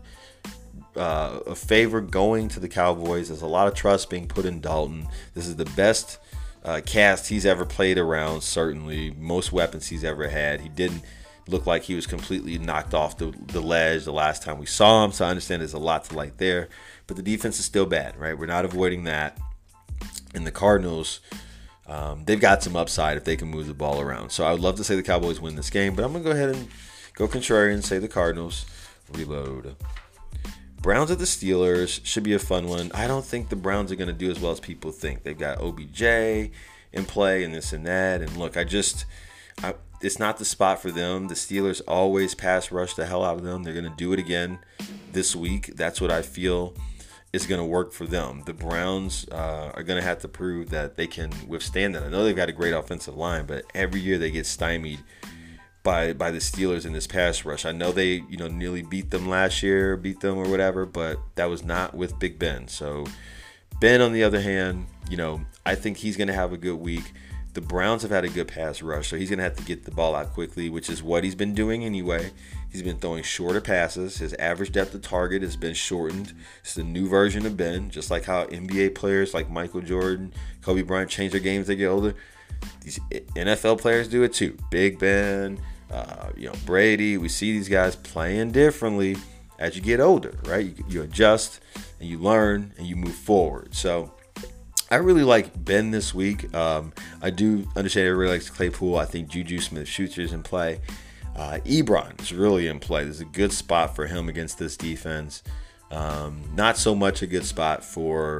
A: of favor going to the Cowboys. There's a lot of trust being put in Dalton. This is the best cast he's ever played around, certainly. Most weapons he's ever had. He didn't look like he was completely knocked off the ledge the last time we saw him, so I understand there's a lot to like there. But the defense is still bad, right? We're not avoiding that. And the Cardinals, they've got some upside if they can move the ball around. So I would love to say the Cowboys win this game, but I'm going to go ahead and go contrarian and say the Cardinals. Reload. Browns at the Steelers should be a fun one. I don't think the Browns are going to do as well as people think. They've got OBJ in play and this and that. And look, it's not the spot for them. The Steelers always pass rush the hell out of them. They're going to do it again this week. That's what I feel is going to work for them. The Browns are going to have to prove that they can withstand that. I know they've got a great offensive line, but every year they get stymied by the Steelers in this pass rush. I know they nearly beat them last year, or whatever, but that was not with Big Ben. So Ben, on the other hand, I think he's going to have a good week. The Browns have had a good pass rush, so he's going to have to get the ball out quickly, which is what he's been doing anyway. He's been throwing shorter passes. His average depth of target has been shortened. It's the new version of Ben, just like how NBA players like Michael Jordan, Kobe Bryant change their games as they get older. These NFL players do it too. Big Ben, Brady. We see these guys playing differently as you get older, right? You adjust and you learn and you move forward. So I really like Ben this week. I do understand everybody likes Claypool. I think Juju Smith-Schuster is in play. Ebron is really in play. There's a good spot for him against this defense. Not so much a good spot for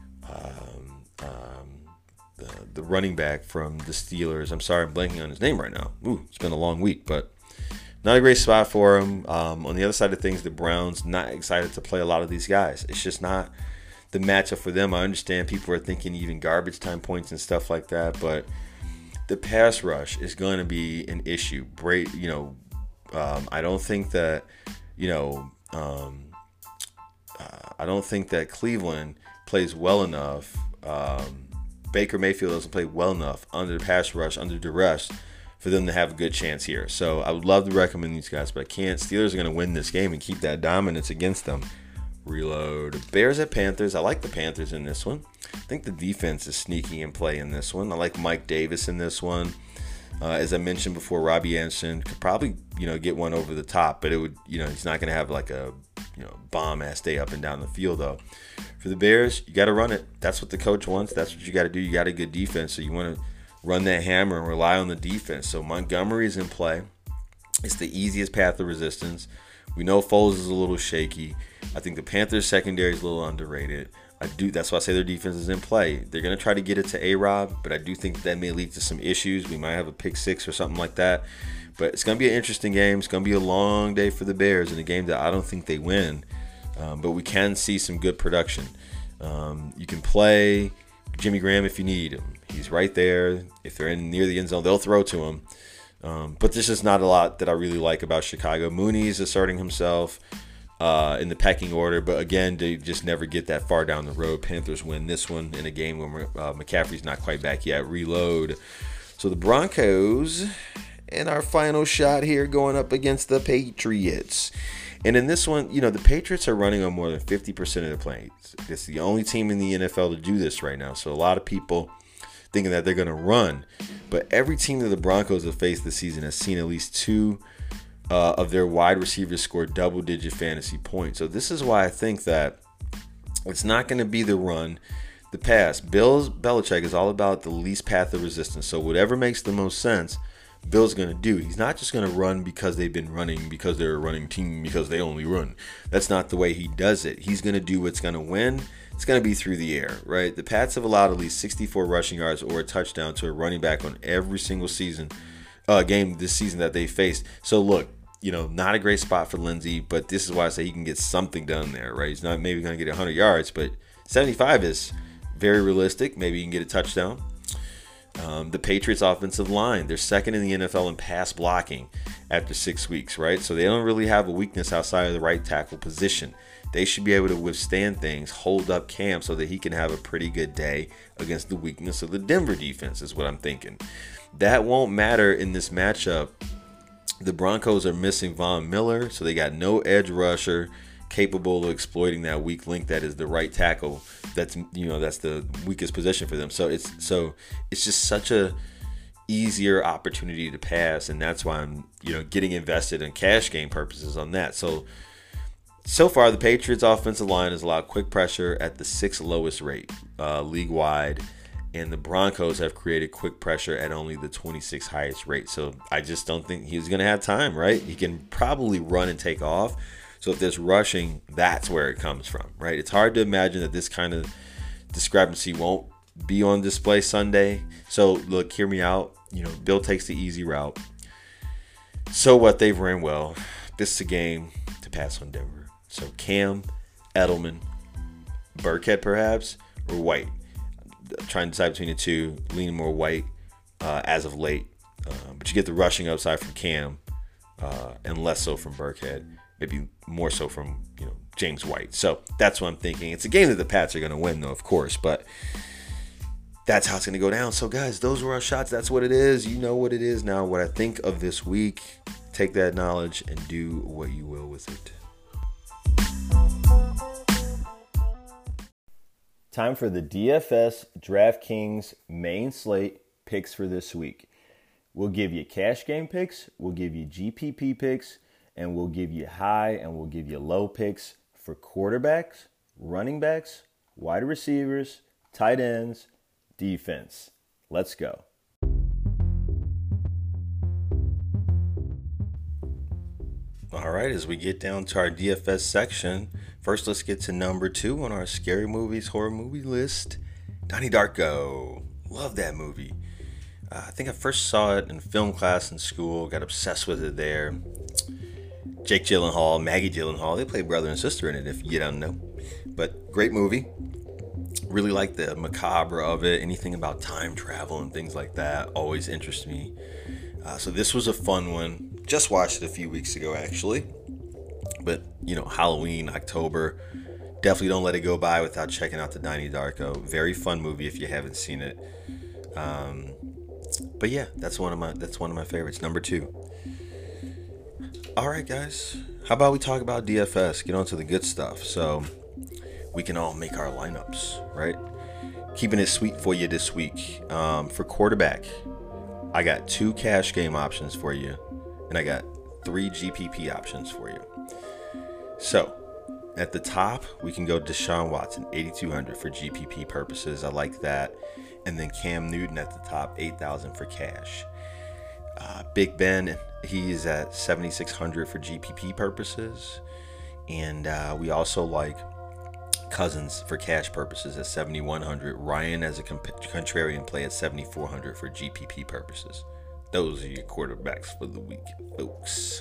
A: the running back from the Steelers. I'm sorry, I'm blanking on his name right now. It's been a long week, but not a great spot for them. On the other side of things, the Browns not excited to play a lot of these guys. It's just not the matchup for them. I understand people are thinking even garbage time points and stuff like that, but the pass rush is going to be an issue. I don't think that, I don't think that Cleveland plays well enough. Baker Mayfield doesn't play well enough under the pass rush, under duress, for them to have a good chance here. So I would love to recommend these guys, but I can't. Steelers are going to win this game and keep that dominance against them. Reload. Bears at Panthers. I like the Panthers in this one. I think the defense is sneaky in play in this one. I like Mike Davis in this one. As I mentioned before, Robbie Anderson could probably, get one over the top, but it would, he's not going to have like a, bomb-ass day up and down the field, though. For the Bears, you got to run it. That's what the coach wants. That's what you got to do. You got a good defense, so you want to run that hammer and rely on the defense. So Montgomery is in play. It's the easiest path of resistance. We know Foles is a little shaky. I think the Panthers secondary is a little underrated. That's why I say their defense is in play. They're going to try to get it to A-Rob, but I do think that may lead to some issues. We might have a pick six or something like that. But it's going to be an interesting game. It's going to be a long day for the Bears in a game that I don't think they win. But we can see some good production. You can play Jimmy Graham if you need him. He's right there. If they're near the end zone, they'll throw to him. But there's just not a lot that I really like about Chicago. Mooney is asserting himself in the pecking order, but again, they just never get that far down the road. Panthers win this one in a game when McCaffrey's not quite back yet. Reload. So the Broncos, and our final shot here, going up against the Patriots. And in this one, the Patriots are running on more than 50% of the plays. It's the only team in the NFL to do this right now. So a lot of people thinking that they're going to run. But every team that the Broncos have faced this season has seen at least two of their wide receivers score double-digit fantasy points. So this is why I think that it's not going to be the run, the pass. Belichick is all about the least path of resistance. So whatever makes the most sense, Bill's going to do. He's not just going to run because they've been running, because they're a running team, because they only run. That's not the way he does it. He's going to do what's going to win. It's going to be through the air, right? The Pats have allowed at least 64 rushing yards or a touchdown to a running back on every single game this season that they faced. So look, not a great spot for Lindsey, but this is why I say he can get something done there, right? He's not maybe going to get 100 yards, but 75 is very realistic. Maybe he can get a touchdown. The Patriots offensive line, they're second in the NFL in pass blocking after 6 weeks, right? So they don't really have a weakness outside of the right tackle position. They should be able to withstand things, hold up Cam so that he can have a pretty good day against the weakness of the Denver defense, is what I'm thinking. That won't matter in this matchup. The Broncos are missing Von Miller, so they got no edge rusher capable of exploiting that weak link that is the right tackle. That's the weakest position for them. So it's just such a easier opportunity to pass, and that's why I'm getting invested in cash game purposes on that. So far, the Patriots offensive line has allowed quick pressure at the 6th lowest rate league wide, and the Broncos have created quick pressure at only the 26th highest rate. So I just don't think he's going to have time, right? He can probably run and take off. So if there's rushing, that's where it comes from, right? It's hard to imagine that this kind of discrepancy won't be on display Sunday. So look, hear me out. Bill takes the easy route. So what? They've ran well. This is a game to pass on Denver. So Cam, Edelman, Burkhead perhaps, or White. Trying to decide between the two, leaning more White as of late. But you get the rushing upside from Cam and less so from Burkhead. Maybe more so from James White. So that's what I'm thinking. It's a game that the Pats are going to win, though, of course. But that's how it's going to go down. So, guys, those were our shots. That's what it is. You know what it is now. What I think of this week. Take that knowledge and do what you will with it.
B: Time for the DFS DraftKings main slate picks for this week. We'll give you cash game picks, we'll give you GPP picks, and we'll give you high and we'll give you low picks for quarterbacks, running backs, wide receivers, tight ends, defense. Let's go.
A: All right, as we get down to our DFS section, first let's get to number 2 on our scary movies, horror movie list, Donnie Darko. Love that movie. I think I first saw it in film class in school. Got obsessed with it there. Jake Gyllenhaal, Maggie Gyllenhaal, they play brother and sister in it, if you don't know. But great movie. Really like the macabre of it. Anything about time travel and things like that always interests me. So this was a fun one. Just watched it a few weeks ago, actually. But, Halloween, October. Definitely don't let it go by without checking out the Donnie Darko. Very fun movie if you haven't seen it. But yeah, that's one of my favorites. Number 2. All right, guys. How about we talk about DFS? Get on to the good stuff. So we can all make our lineups, right? Keeping it sweet for you this week. For quarterback, I got 2 cash game options for you, and I got 3 GPP options for you. So at the top, we can go Deshaun Watson, 8,200 for GPP purposes. I like that. And then Cam Newton at the top, 8,000 for cash. Big Ben, he is at 7,600 for GPP purposes. And we also like Cousins for cash purposes at 7,100. Ryan as a contrarian play at 7,400 for GPP purposes. Those are your quarterbacks for the week, folks.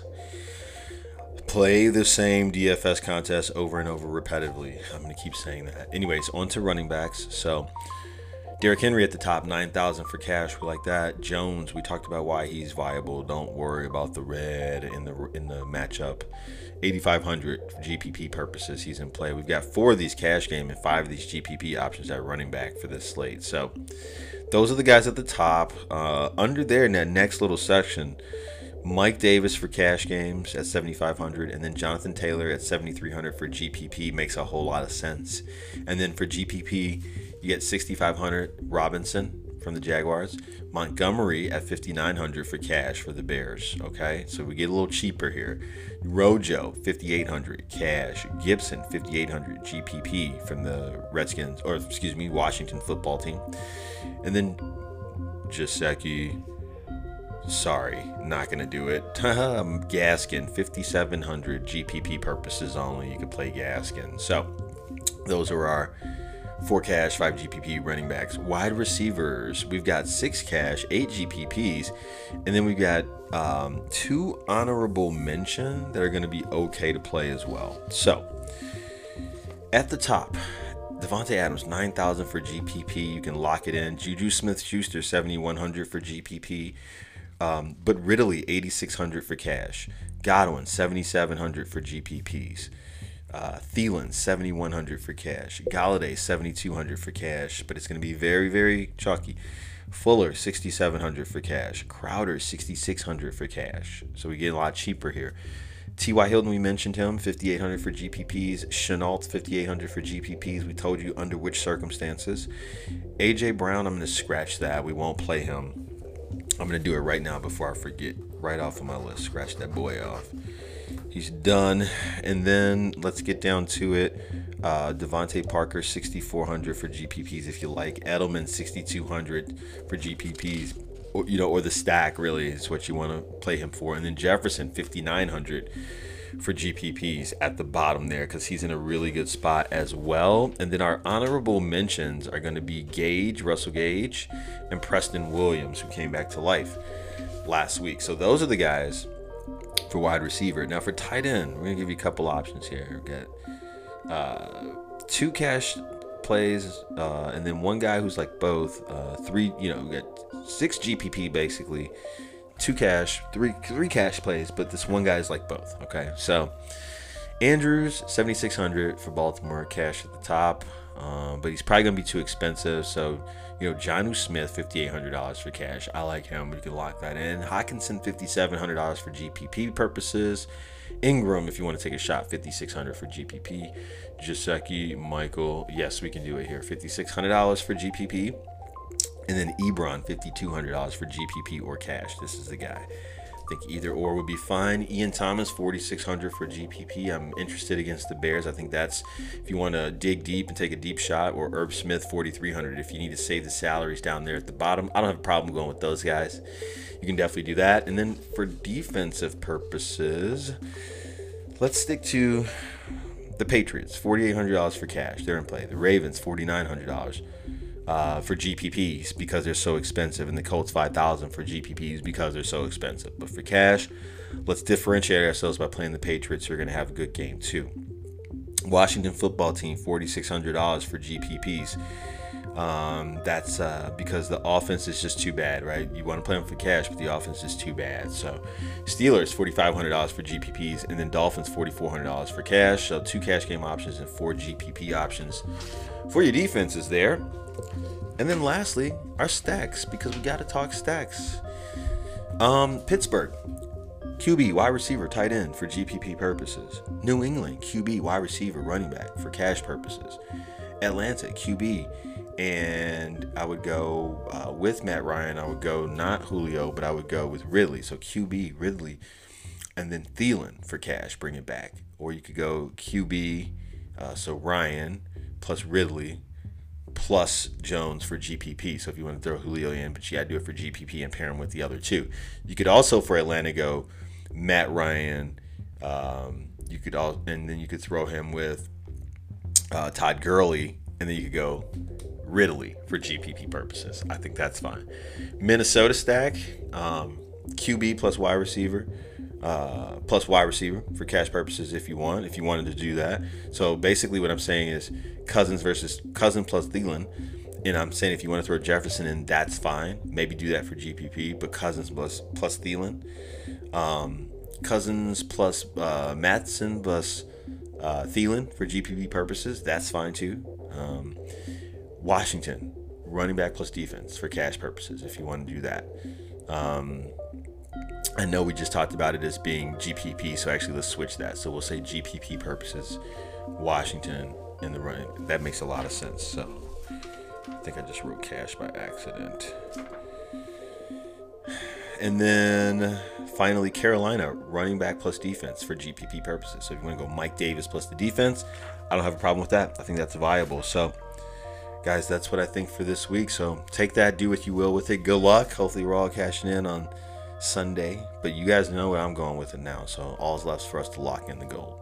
A: Play the same DFS contest over and over repetitively. I'm going to keep saying that. Anyways, on to running backs. So Derrick Henry at the top, 9,000 for cash. We like that. Jones, we talked about why he's viable. Don't worry about the red in the matchup. 8,500 for GPP purposes. He's in play. We've got 4 of these cash game and 5 of these GPP options at running back for this slate. So those are the guys at the top. Under there in that next little section, Mike Davis for cash games at 7,500, and then Jonathan Taylor at 7,300 for GPP makes a whole lot of sense. And then for GPP, you get 6,500 Robinson from the Jaguars, Montgomery at 5,900 for cash for the Bears. Okay, so we get a little cheaper here. Rojo 5,800 cash, Gibson 5,800 GPP from the Washington football team, and then Gesicki. Sorry, not going to do it. Gaskin, 5,700 GPP purposes only. You can play Gaskin. So those are our 4 cash, 5 GPP running backs. Wide receivers, we've got 6 cash, 8 GPPs, and then we've got 2 honorable mention that are going to be okay to play as well. So at the top, Devontae Adams, 9,000 for GPP. You can lock it in. Juju Smith-Schuster, 7,100 for GPP. But Ridley, 8,600 for cash. Godwin, 7,700 for GPPs. Thielen, 7,100 for cash. Galladay, 7,200 for cash, but it's going to be very, very chalky. Fuller, 6,700 for cash. Crowder, 6,600 for cash. So we get a lot cheaper here. T.Y. Hilton, we mentioned him, 5,800 for GPPs. Chenault, 5,800 for GPPs. We told you under which circumstances. A.J. Brown, I'm going to scratch that. We won't play him. I'm going to do it right now before I forget. Right off of my list. Scratch that boy off. He's done. And then let's get down to it. Devontae Parker, 6,400 for GPPs if you like. Edelman, 6,200 for GPPs. Or the stack really is what you want to play him for. And then Jefferson, 5,900 for GPPs at the bottom there because he's in a really good spot as well. And then our honorable mentions are going to be Russell Gage, and Preston Williams, who came back to life last week. So those are the guys for wide receiver. Now for tight end, we're going to give you a couple options here. We've got 2 cash plays and then one guy who's like both. 3, we got 6 GPP basically. 2 cash, 3 cash plays, but this one guy is like both. Okay, so Andrews, 7,600 for Baltimore, cash at the top, but he's probably gonna be too expensive. So Jonnu Smith, $5,800 for cash. I like him. You can lock that in. Hawkinson, $5,700 for GPP purposes. Ingram, if you want to take a shot, $5,600 for GPP. Gesicki, Michael, yes, we can do it here. $5,600 for GPP. And then Ebron, $5,200 for GPP or cash. This is the guy. I think either or would be fine. Ian Thomas, $4,600 for GPP. I'm interested against the Bears. I think that's if you want to dig deep and take a deep shot. Or Herb Smith, $4,300 if you need to save the salaries down there at the bottom. I don't have a problem going with those guys. You can definitely do that. And then for defensive purposes, let's stick to the Patriots, $4,800 for cash. They're in play. The Ravens, $4,900. for GPPs because they're so expensive, and the Colts 5,000 for GPPs because they're so expensive. But for cash, let's differentiate ourselves by playing the Patriots, who are going to have a good game too. Washington football team, $4,600 for GPPs. That's because the offense is just too bad, right? You want to play them for cash, but the offense is too bad. So Steelers, $4,500 for GPPs, and then Dolphins, $4,400 for cash. So 2 cash game options and 4 GPP options for your defenses there. And then lastly, our stacks, because we got to talk stacks. Pittsburgh, QB, wide receiver, tight end for GPP purposes. New England, QB, wide receiver, running back for cash purposes. Atlanta, QB, and I would go with Matt Ryan. I would go not Julio, but I would go with Ridley. So QB, Ridley, and then Thielen for cash, bring it back. Or you could go QB, so Ryan plus Ridley plus Jones for GPP. So if you want to throw Julio in, but you got to do it for GPP and pair him with the other 2. You could also, for Atlanta, go Matt Ryan. You could and then you could throw him with Todd Gurley, and then you could go Ridley for GPP purposes. I think that's fine. Minnesota stack, QB plus wide receiver for cash purposes if you wanted to do that. So basically what I'm saying is Cousins plus Thielen, and I'm saying if you want to throw Jefferson in, that's fine. Maybe do that for GPP, but Cousins plus Thielen. Cousins plus Matson plus Thielen for GPP purposes, that's fine too. Washington, running back plus defense for cash purposes if you want to do that. I know we just talked about it as being GPP, so actually let's switch that. So we'll say GPP purposes, Washington in the running. That makes a lot of sense. So I think I just wrote cash by accident. And then finally, Carolina, running back plus defense for GPP purposes. So if you want to go Mike Davis plus the defense, I don't have a problem with that. I think that's viable. So guys, that's what I think for this week. So take that, do what you will with it. Good luck. Hopefully we're all cashing in on Sunday, but you guys know where I'm going with it now. So all's left for us to lock in the gold.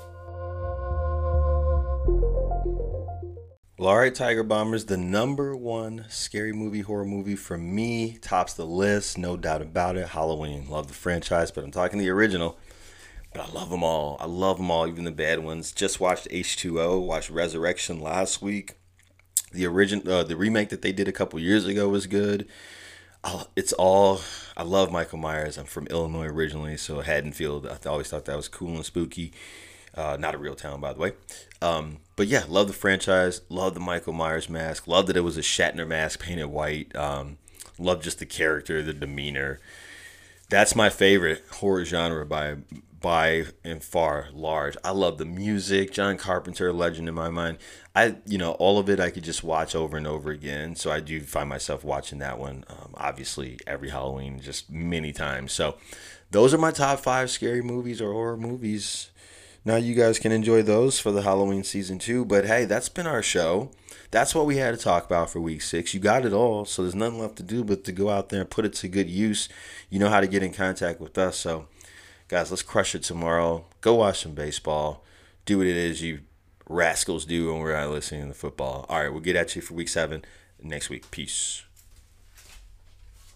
A: All right, Tiger Bombers, the number 1 scary movie, horror movie for me, tops the list, no doubt about it. Halloween. Love the franchise, but I'm talking the original. But I love them all. I love them all, even the bad ones. Just watched H2O, watched Resurrection last week. The remake that they did a couple years ago was good. I love Michael Myers. I'm from Illinois originally, so Haddonfield, I always thought that was cool and spooky. Not a real town, by the way. But yeah, love the franchise. Love the Michael Myers mask. Love that it was a Shatner mask painted white. Love just the character, the demeanor. That's my favorite horror genre by and far large. I love the music. John Carpenter, legend in my mind. All of it I could just watch over and over again. So I do find myself watching that one, obviously every Halloween, just many times. So those are my top 5 scary movies or horror movies. Now you guys can enjoy those for the Halloween season 2. But hey, that's been our show. That's what we had to talk about for week 6. You got it all, so there's nothing left to do but to go out there and put it to good use. You know how to get in contact with us. So guys, let's crush it tomorrow. Go watch some baseball. Do what it is you rascals do when we're out listening to football. All right, we'll get at you for week 7 next week. Peace.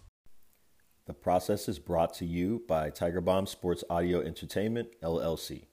B: The process is brought to you by Tiger Bomb Sports Audio Entertainment, LLC.